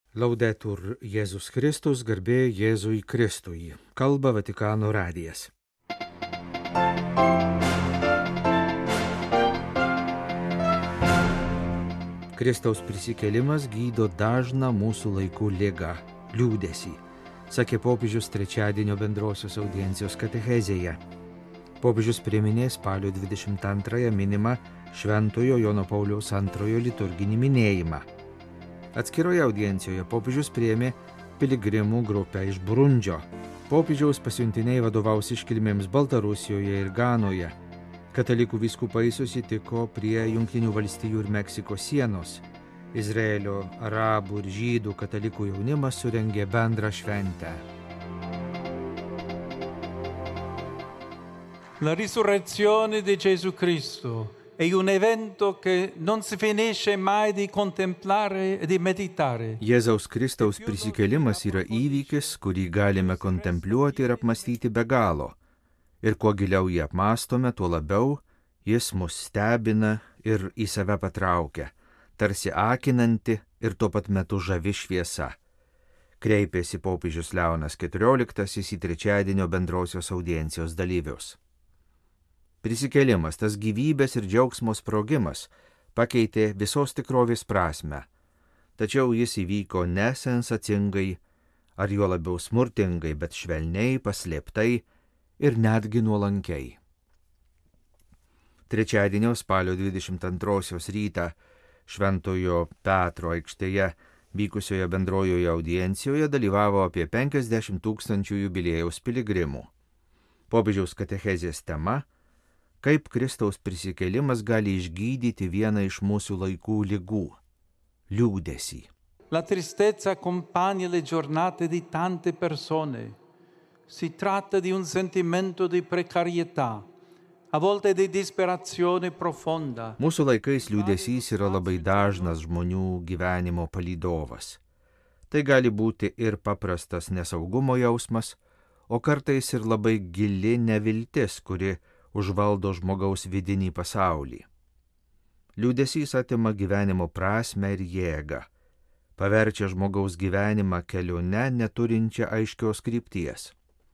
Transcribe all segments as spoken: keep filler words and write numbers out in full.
Laudetur Jėzus Kristus, garbė Jėzui Kristui. Kalba Vatikano radijas. Kristaus prisikėlimas gydo dažną mūsų laikų ligą – liūdesį, sakė popiežius trečiadienio bendrosios audiencijos katechezėje. Popiežius priminė spalio dvidešimt antrąją minimą Šventojo Jono Pauliaus antrojo liturginį minėjimą. Atskiroje audiencijoje popiežius priėmė piligrimų grupę iš Burundžio. Popiežiaus pasiuntiniai vadovaus iškilmėms Baltarusijoje ir Ganoje. Katalikų vyskupai susitiko prie Jungtinių valstijų ir Meksikos sienos. Izraelio, arabų ir žydų katalikų jaunimas surengė bendrą šventę. La risurrezione di Gesù Cristo è un evento che non si finisce mai di contemplare e di meditare. Jėzaus Kristaus prisikėlimas yra įvykis, kurį galime kontempliuoti ir apmastyti be galo. Ir kuo giliau jį apmastome, tuo labiau jis mus stebina ir į save patraukia, tarsi akinanti ir tuo pat metu žavi šviesa. Kreipėsi popiežius Leonas keturioliktasis į trečiadienio bendrosios audiencijos dalyvius. Prisikėlimas, tas gyvybės ir džiaugsmo sprogimas, pakeitė visos tikrovės prasme, tačiau jis įvyko nesensacingai, ar juo labiau smurtingai, bet švelniai, paslėptai ir netgi nuolankiai. Trečiadienio spalio dvidešimt antrosios rytą Šventojo Petro aikštėje vykusioje bendrojoje audiencijoje dalyvavo apie penkiasdešimt tūkstančių jubiliejaus piligrimų. Popiežiaus katechezės tema – kaip Kristaus prisikėlimas gali išgydyti vieną iš mūsų laikų ligų – liūdesį. La tristezza accompagna le giornate di tante persone. Si tratta di un sentimento di precarietà, a volte di disperazione profonda. Mūsų laikais liūdesys yra labai dažnas žmonių gyvenimo palydovas. Tai gali būti ir paprastas nesaugumo jausmas, o kartais ir labai gili neviltis, kuri užvaldo žmogaus vidinį pasaulį. Liūdesys atima gyvenimo prasmę ir jėgą, paverčia žmogaus gyvenimą kelione neturinčią aiškios krypties.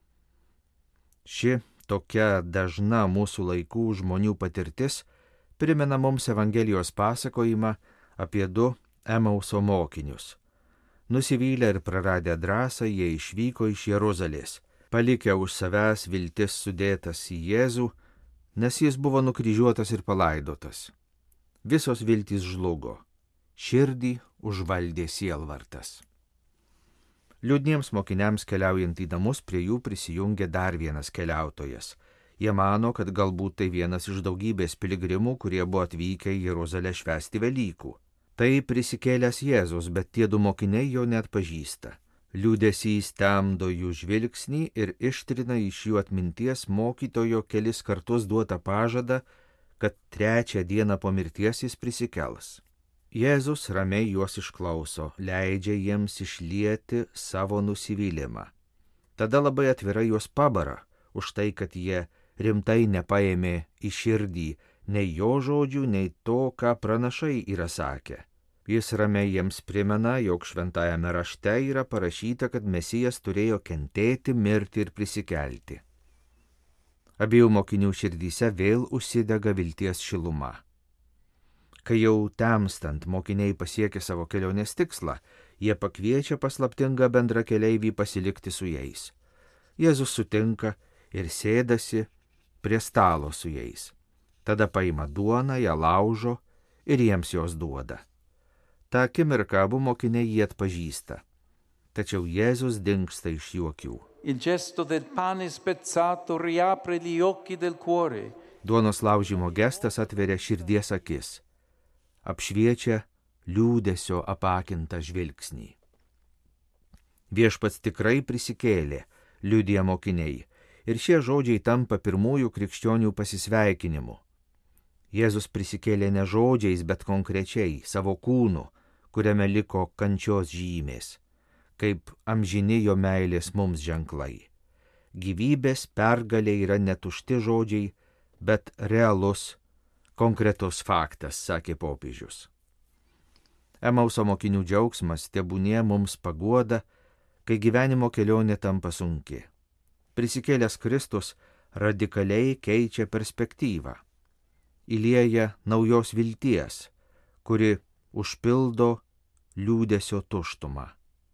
Ši tokia dažna mūsų laikų žmonių patirtis primena mums Evangelijos pasakojimą apie du Emauso mokinius. Nusivylę ir praradę drąsą, jie išvyko iš Jeruzalės, palikę už savęs viltis sudėtas į Jėzų, nes jis buvo nukryžiuotas ir palaidotas. Visos viltys žlugo, širdį užvaldė sielvartas. Liūdniems mokiniams keliaujant į namus prie jų prisijungė dar vienas keliautojas. Jie mano, kad galbūt tai vienas iš daugybės piligrimų, kurie buvo atvykę į Jeruzalę švęsti Velykų. Tai prisikėlęs Jėzus, bet tie du mokiniai jo net pažįsta. Liūdesys temdo jų žvilgsnį ir ištrina iš jų atminties mokytojo kelis kartus duotą pažadą, kad trečią dieną po mirties jis prisikels. Jėzus ramiai juos išklauso, leidžia jiems išlieti savo nusivylimą. Tada labai atvirai juos pabara už tai, kad jie rimtai nepaėmė į širdį nei jo žodžių, nei to, ką pranašai yra sakę. Jis ramiai jiems primena, jog šventajame rašte yra parašyta, kad Mesijas turėjo kentėti, mirti ir prisikelti. Abiejų mokinių širdyse vėl užsidega vilties šiluma. Kai jau temstant mokiniai pasiekė savo kelionės tikslą, jie pakviečia paslaptingą bendrakeleivį pasilikti su jais. Jėzus sutinka ir sėdasi prie stalo su jais. Tada paima duoną, ją laužo ir jiems jos duoda. Ta akimirka abu mokiniai jį atpažįsta, tačiau Jėzus dingsta iš jų akių. Il gesto del pane spezzato riapre gli occhi del cuore. Duonos laužymo gestas atveria širdies akis, apšviečia liūdesio apakintą žvilgsnį. Viešpats tikrai prisikėlė, liudija mokiniai, ir šie žodžiai tampa pirmųjų krikščionių pasisveikinimu. Jėzus prisikėlė ne žodžiais, bet konkrečiai savo kūnu, kuriame liko kančios žymės, kaip amžini jo meilės mums ženklai. Gyvybės pergalė yra ne tušti žodžiai, bet realus, konkretus faktas, sakė popiežius. Emauso mokinių džiaugsmas tebūnie mums paguoda, kai gyvenimo kelionė tampa sunki. Prisikėlęs Kristus radikaliai keičia perspektyvą, įlieja naujos vilties, kuri užpildo liūdesio tuštumą.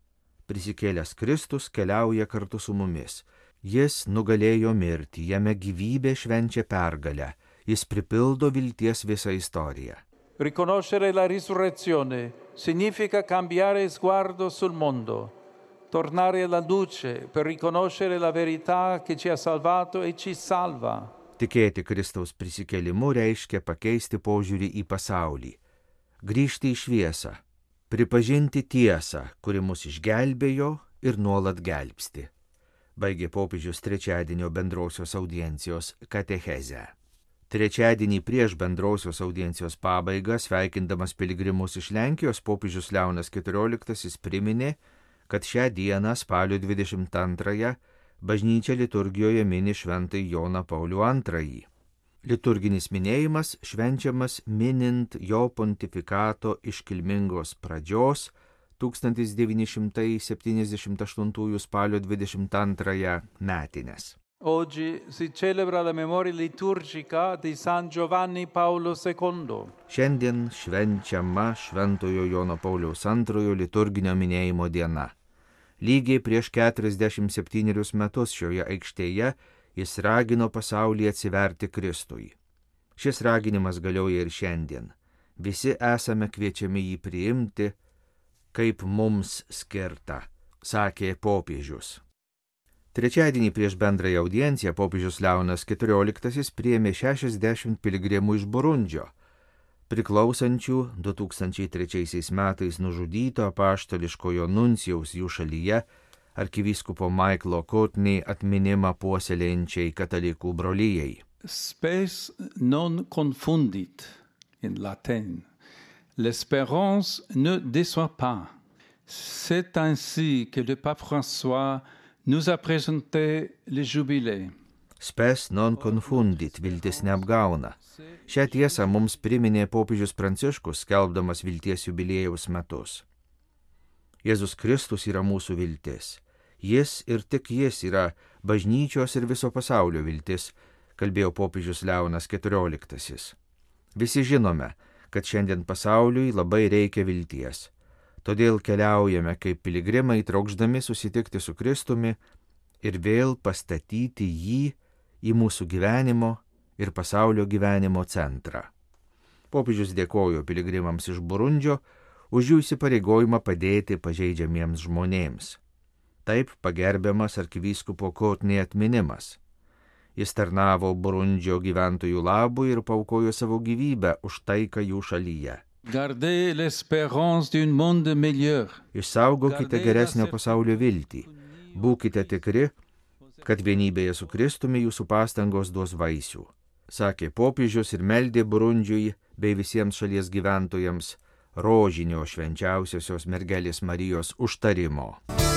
Prisikėlęs Kristus keliauja kartu su mumis. Jis nugalėjo mirtį, jame gyvybė švenčia pergalę, jis pripildo vilties visą istoriją. Riconoscere la risurrezione significa cambiare sguardo sul mondo, tornare alla luce per riconoscere la verità che ci ha salvato e ci salva. Tikėti Kristaus prisikėlimu reiškia pakeisti požiūrį į pasaulį, grįžti į šviesą, pripažinti tiesą, kuri mus išgelbėjo ir nuolat gelbsti. Baigė popiežius trečiadienio bendrosios audiencijos katechezę. Trečiadienį prieš bendrosios audiencijos pabaigą, sveikindamas piligrimus iš Lenkijos, popiežius Leonas keturioliktasis priminė, kad šią dieną spalio dvidešimt antrąją bažnyčia liturgijoje mini šventąjį Joną Paulių antrąjį. Liturginis minėjimas švenčiamas minint jo pontifikato iškilmingos pradžios tūkstantis devyni šimtai septyniasdešimt aštuntųjų spalio dvidešimt antrąją metines. Oggi si celebra la memoria liturgica di San Giovanni Paolo secondo. Šiandien švenčiama šventojo Jono Pauliaus antrojo liturginio minėjimo diena. Lygiai prieš keturiasdešimt septynerius metus šioje aikštėje jis ragino pasaulį atsiverti Kristui. Šis raginimas galioja ir šiandien. Visi esame kviečiami jį priimti, kaip mums skirta, sakė popiežius. Trečiadienį prieš bendrąją audienciją popiežius Leonas keturioliktasis priėmė šešiasdešimt piligrimų iš Burundžio, priklausančių du tūkstančiai trečiaisiais metais nužudyto apaštališkojo nuncijaus jų šalyje arkivyskupo Michaelo Courtney atminimą puoselėjančiai katalikų brolijai. Spes non confundit in latin. L'espérance ne déçoit pas. C'est ainsi que le pape François nous a présenté le jubilé. Spes non confundit, viltis neapgauna. Šią tiesą mums priminė popiežius Pranciškus, skelbdamas vilties jubiliejaus metus. Jėzus Kristus yra mūsų viltis. Jis ir tik jis yra bažnyčios ir viso pasaulio viltis, kalbėjo popiežius Leonas keturioliktasis. Visi žinome, kad šiandien pasauliui labai reikia vilties. Todėl keliaujame kaip piligrimai, trokšdami susitikti su Kristumi ir vėl pastatyti jį į mūsų gyvenimo ir pasaulio gyvenimo centrą. Popiežius dėkojo piligrimams iš Burundžio už jų įsipareigojimą padėti pažeidžiamiems žmonėms. Taip pagerbiamas arkivyskupo Courtney atminimas. Jis tarnavo Burundžio gyventojų labui ir paaukojo savo gyvybę už taiką jų šalyje. Gardez l'espérance d'un monde meilleur. Išsaugokite geresnio pasaulio viltį. Būkite tikri, kad vienybėje su Kristumi jūsų pastangos duos vaisių, sakė popiežius ir meldė Burundžiui bei visiems šalies gyventojams rožinio švenčiausiosios mergelės Marijos užtarimo.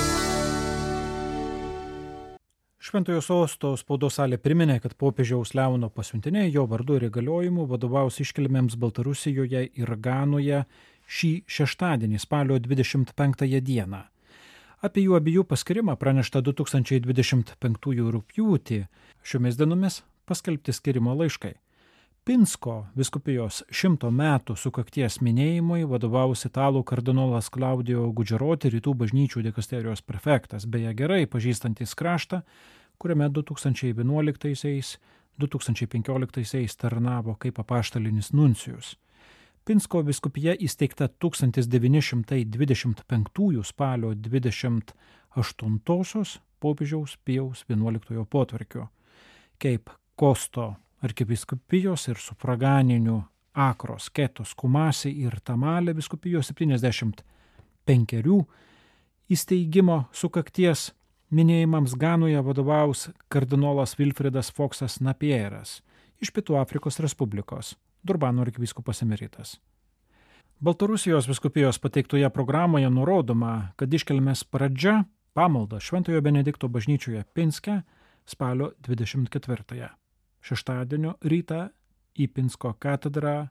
Šventojo sosto spaudos salė priminė, kad popiežiaus Leono pasiuntiniai jo vardu ir įgaliojimu vadovaus iškilmėms Baltarusijoje ir Ganoje šį šeštadienį spalio dvidešimt penktąją dieną. Apie jų abiejų paskirimą pranešta du tūkstančiai dvidešimt penktųjų rugpjūtį, šiomis dienomis paskelbti skirimo laiškai. Pinsko vyskupijos šimto metų sukakties minėjimui vadovaus italų kardinolas Claudio Gugeroti, rytų bažnyčių dikasterijos prefektas, beje gerai pažįstantis kraštą, kuriame du tūkstančiai vienuoliktaisiais - du tūkstančiai penkioliktaisiais tarnavo kaip apaštalinis nuncijus. Pinsko vyskupija įsteigta tūkstantis devyni šimtai dvidešimt penktųjų spalio dvidešimt aštuntosios popiežiaus Pijaus vienuoliktojo potvarkio, kaip Kosto arkivyskupijos ir sufraganinių Akros, Ketos, Kumasi ir Tamalė vyskupijos septyniasdešimt penkerių įsteigimo sukakties minėjimams Ganoje vadovaus kardinolas Vilfredas Foksas Napieras iš Pietų Afrikos Respublikos, Durbano arkivyskupas emeritas. Baltarusijos vyskupijos pateiktoje programoje nurodoma, kad iškilmės pradžia pamalda Šventojo Benedikto bažnyčioje Pinske spalio dvidešimt ketvirtąją. Šeštadienio rytą į Pinsko katedrą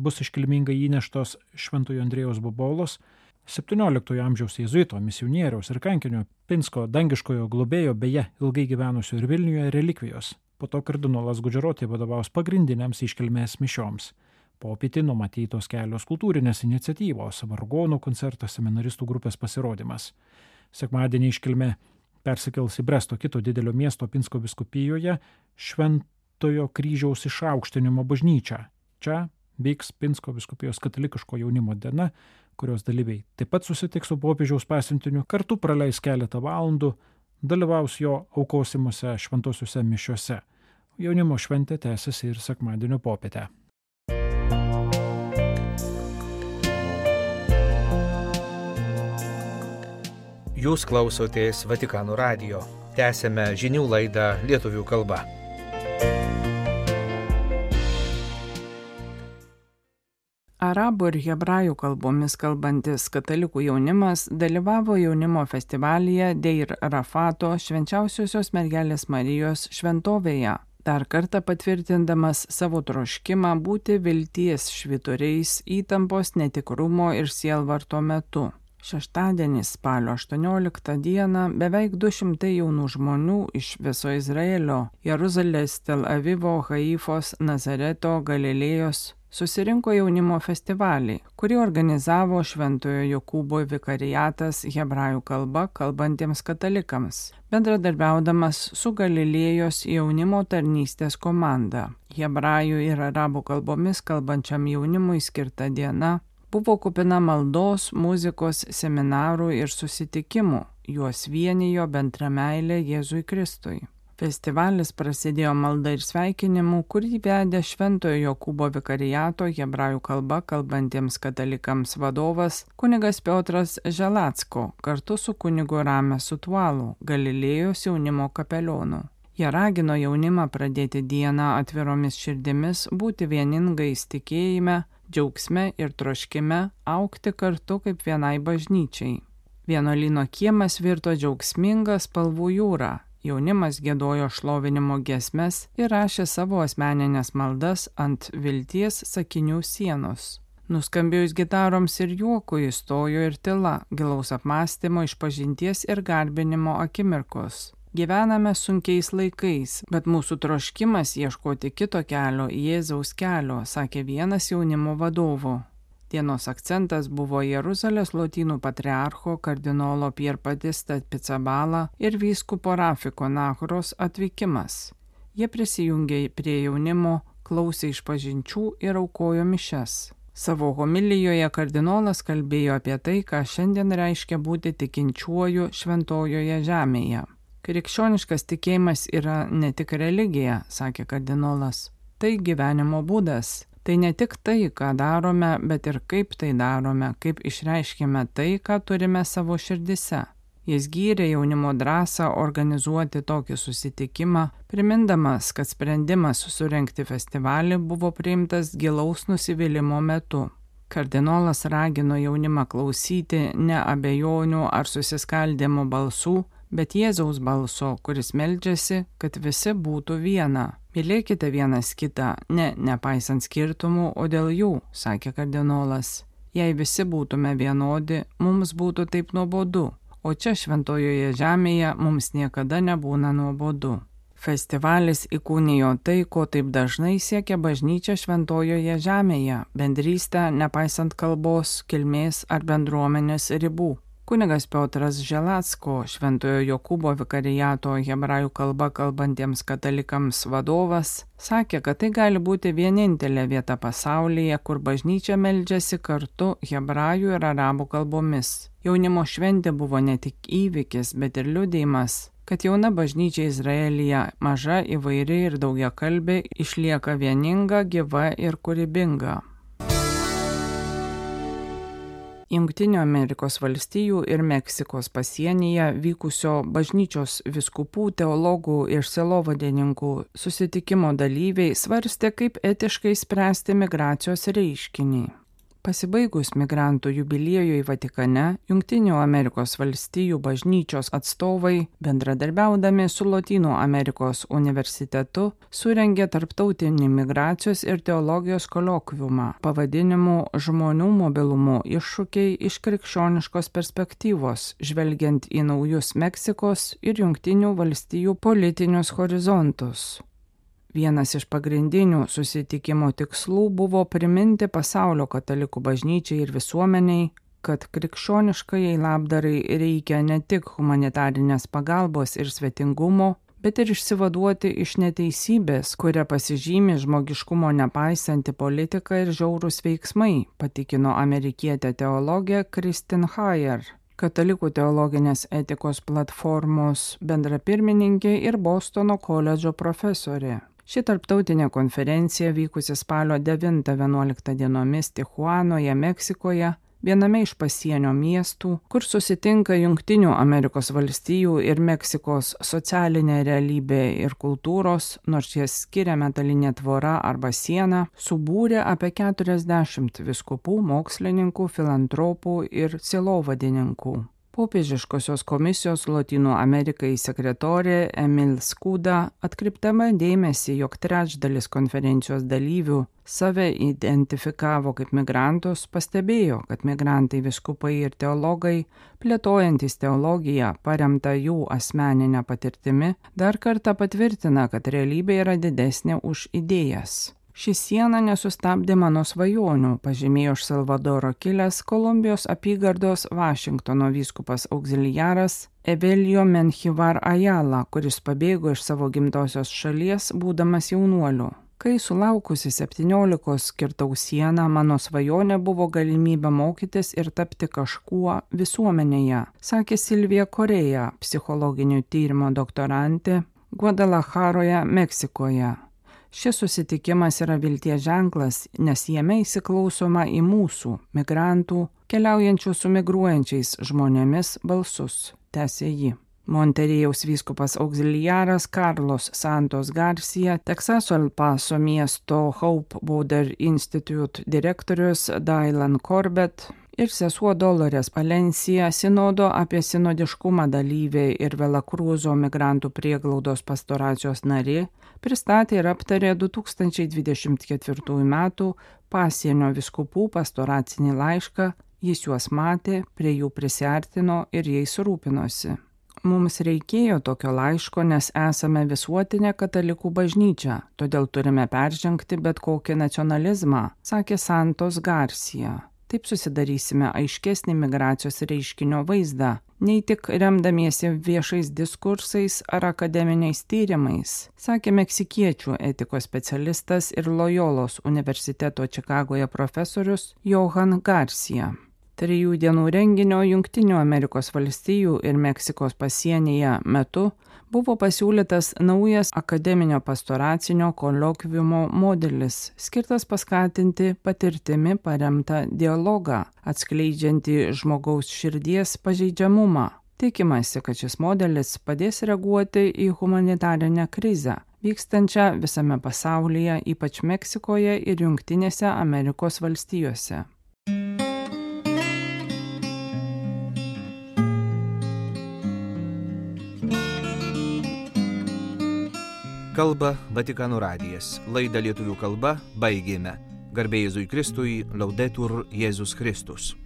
bus iškilmingai įneštos Šventojo Andriejaus Bobolos, septynioliktojo amžiaus jėzuito, misionieriaus ir kankinio Pinsko dangiškojo globėjo, beje, ilgai gyvenusio ir Vilniuje relikvijos. Po to kardinolas Gudžerotė vadovaus pagrindiniams iškilmės mišioms. Popietį numatytos kelios kultūrinės iniciatyvos, vargonų koncertas, seminaristų grupės pasirodymas. Sekmadienį iškilmė persikels į Bresto, kito didelio miesto Pinsko vyskupijoje, Šventojo kryžiaus išaukštinimo bažnyčią. Čia vyks Pinsko vyskupijos katalikiško jaunimo diena, kurios dalyviai taip pat susitiks su popiežiaus pasiuntiniu, kartu praleis keletą valandų, dalyvaus jo aukosimuose šventosiuose mišiuose. Jaunimo šventė tęsiasi ir sekmadienio popietę. Jūs klausotės Vatikano radijo. Tęsėme žinių laidą lietuvių kalba. Arabų ir hebrajų kalbomis kalbantis katalikų jaunimas dalyvavo jaunimo festivalyje Deir Rafato Švenčiausiosios Mergelės Marijos šventovėje, dar kartą patvirtindamas savo troškimą būti vilties švyturiais įtampos, netikrumo ir sielvarto metu. Šeštadienį spalio aštuonioliktą dieną beveik du šimtai jaunų žmonių iš viso Izraelio, Jeruzalės, Tel Avivo, Haifos, Nazareto, Galilėjos susirinko jaunimo festivalį, kurį organizavo Šventojo Jokūbo vikariatas hebrajų kalba kalbantiems katalikams, bendradarbiaudamas su Galilėjos jaunimo tarnystės komanda. Hebrajų ir arabų kalbomis kalbančiam jaunimui skirta diena buvo kupina maldos, muzikos, seminarų ir susitikimų. Juos vienijo bendra meilė Jėzui Kristui. Festivalis prasidėjo malda ir sveikinimu, kurį vedė Šventojo Jokūbo vikariato hebrajų kalba kalbantiems katalikams vadovas kunigas Piotras Želacko kartu su kunigu Ramesu Tualu, Galilėjos jaunimo kapelionu. Jie ragino jaunimą pradėti dieną atviromis širdimis, būti vieningais tikėjime, džiaugsme ir troškime, augti kartu kaip vienai bažnyčiai. Vienuolyno kiemas virto džiaugsminga spalvų jūra. Jaunimas giedojo šlovinimo giesmes ir rašė savo asmeninės maldas ant vilties sakinių sienos. Nuskambėjus gitaroms ir juokui įstojo ir tyla, gilaus apmąstymo, išpažinties ir garbinimo akimirkos. Gyvename sunkiais laikais, bet mūsų troškimas ieškoti kito kelio, Jėzaus kelio, sakė vienas jaunimo vadovų. Dienos akcentas buvo Jeruzalės lotynų patriarcho kardinolo Pierpatista Pizzabala ir vyskupo Rafiko Nahros atvykimas. Jie prisijungė prie jaunimo, klausė išpažinčių ir aukojo mišias. Savo homilijoje kardinolas kalbėjo apie tai, ką šiandien reiškia būti tikinčiuoju šventojoje žemėje. Krikščioniškas tikėjimas yra ne tik religija, sakė kardinolas. Tai gyvenimo būdas. Tai ne tik tai, ką darome, bet ir kaip tai darome, kaip išreiškime tai, ką turime savo širdise. Jis gyrė jaunimo drąsą organizuoti tokį susitikimą, primindamas, kad sprendimas surengti festivalį buvo priimtas gilaus nusivylimo metu. Kardinolas ragino jaunimą klausyti ne abejonių ar susiskaldimo balsų, bet Jėzaus balso, kuris meldžiasi, kad visi būtų viena. Mylėkite vienas kitą, ne nepaisant skirtumų, o dėl jų, sakė kardinolas. Jei visi būtume vienodi, mums būtų taip nuobodu, o čia šventojoje žemėje mums niekada nebūna nuobodu. Festivalis įkūnijo tai, ko taip dažnai siekia bažnyčia šventojoje žemėje – bendrystę nepaisant kalbos, kilmės ar bendruomenės ribų. Kunigas Piotras Želacko, Šventojo Jokūbo vikariato hebrajų kalba kalbantiems katalikams vadovas, sakė, kad tai gali būti vienintelė vieta pasaulyje, kur bažnyčia meldžiasi kartu hebrajų ir arabų kalbomis. Jaunimo šventė buvo ne tik įvykis, bet ir liudijimas, kad jauna bažnyčia Izraelyje, maža, įvairi ir daugiakalbė, išlieka vieninga, gyva ir kūrybinga. Jungtinių Amerikos valstijų ir Meksikos pasienyje vykusio bažnyčios vyskupų, teologų ir sielovadininkų susitikimo dalyviai svarstė, kaip etiškai spręsti migracijos reiškinį. Pasibaigus migrantų jubiliejui Vatikane, Jungtinių Amerikos valstijų bažnyčios atstovai, bendradarbiaudami su Lotynų Amerikos universitetu, surengė tarptautinį migracijos ir teologijos kolokviumą pavadinimu Žmonių mobilumo iššūkiai iš krikščioniškos perspektyvos, žvelgiant į naujus Meksikos ir Jungtinių valstijų politinius horizontus. Vienas iš pagrindinių susitikimo tikslų buvo priminti pasaulio katalikų bažnyčiai ir visuomeniai, kad krikščioniškajai labdarai reikia ne tik humanitarinės pagalbos ir svetingumo, bet ir išsivaduoti iš neteisybės, kuria pasižymi žmogiškumo nepaisanti politika ir žiaurūs veiksmai, patikino amerikietė teologė Kristin Hayer, Katalikų teologinės etikos platformos bendrapirmininkė ir Bostono koledžo profesorė. Ši tarptautinė konferencija vykusi spalio devintą vienuoliktą dienomis Tijuanoje, Meksikoje, viename iš pasienio miestų, kur susitinka Jungtinių Amerikos valstijų ir Meksikos socialinė realybė ir kultūros, nors jas skiria metalinė tvora arba siena, subūrė apie keturiasdešimt vyskupų, mokslininkų, filantropų ir sielovadininkų. Popiežiškosios komisijos Lotynų Amerikai sekretorė Emil Skuda, atkreipdama dėmesį, jog trečdalis konferencijos dalyvių save identifikavo kaip migrantus, pastebėjo, kad migrantai vyskupai ir teologai, plėtojantis teologiją, paremta jų asmeninę patirtimi, dar kartą patvirtina, kad realybė yra didesnė už idėjas. Ši siena nesustabdė mano svajonių, pažymėjo iš Salvadoro kilęs Kolumbijos apygardos Vašingtono vyskupas auxiliaras Evelio Menjivar Ayala, kuris pabėgo iš savo gimtosios šalies, būdamas jaunuoliu. Kai sulaukusi septyniolikos kirtau sieną, mano svajonė buvo galimybė mokytis ir tapti kažkuo visuomenėje, sakė Silvija Koreja, psichologinių tyrimo doktorantė Guadalajaroje, Meksikoje. Šis susitikimas yra vilties ženklas, nes jame įsiklausoma į mūsų, migrantų, keliaujančių su migruojančiais žmonėmis balsus, tęsė ji. Monterėjaus vyskupas auxiliaras Carlos Santos Garcia, Teksaso El Paso miesto Hope Border Institute direktorius Dylan Corbett ir sesuo Dolores Palencia, sinodo apie sinodiškumą dalyvė ir Velakrūzo migrantų prieglaudos pastoracijos narė, pristatė ir aptarė du tūkstančiai dvidešimt ketvirtųjų metų pasienio vyskupų pastoracinį laišką, jis juos matė, prie jų prisiartino ir jais rūpinosi. Mums reikėjo tokio laiško, nes esame visuotinė katalikų bažnyčia, todėl turime peržengti bet kokį nacionalizmą, sakė Santos Garcia. Taip susidarysime aiškesnį migracijos reiškinio vaizdą, nei tik remdamiesi viešais diskursais ar akademiniais tyrimais, sakė meksikiečių etikos specialistas ir Loyolos universiteto Čikagoje profesorius Johan Garcia. Trijų dienų renginio Jungtinių Amerikos valstijų ir Meksikos pasienyje metu buvo pasiūlytas naujas akademinio pastoracinio kolokviumo modelis, skirtas paskatinti patirtimi paremtą dialogą, atskleidžiantį žmogaus širdies pažeidžiamumą. Tikimasi, kad šis modelis padės reaguoti į humanitarinę krizę, vykstančią visame pasaulyje, ypač Meksikoje ir Jungtinėse Amerikos valstijose. Kalba Vatikano radijas. Laidą lietuvių kalba baigėme. Garbė Jėzui Kristui, Laudetur Jėzus Kristus.